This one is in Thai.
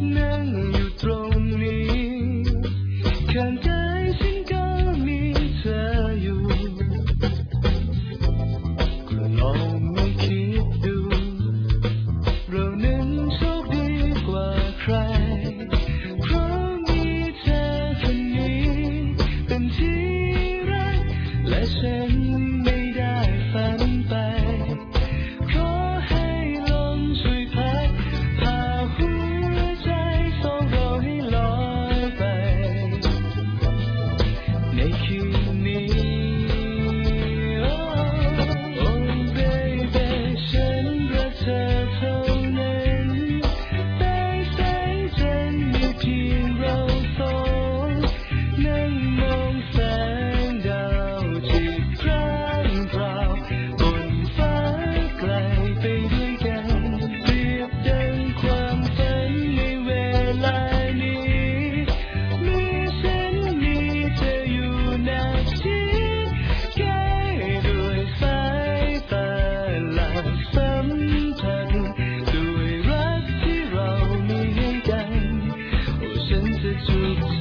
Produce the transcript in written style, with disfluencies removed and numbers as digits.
นั่งอยู่ตรงนี้ข้างกายฉันก็มีเธออยู่ก็ลองไม่คิดดูเรานั้นโชคดีกว่าใครเพราะมีเธอคนนี้เป็นที่รักและฉันไม่ได้ฝันไปขอให้ลมช่วยพัดพาหัวใจสองเราให้ลอยไปในคืนนี้ Oh baby ฉันรักเธอเท่านั้นใต้แสงจันทร์มีเพียงเราสองนั่งมองแสงดาวที่พร่างพราวบนฟ้าไกลไปด้วยกันเปรียบดังความฝันในเวลานี้มีฉันมีเธออยู่นาทีใกล้ด้วยสายตาและสัมผัสด้วยรักที่เรามีให้กันโอ้ฉันจะถูกใจ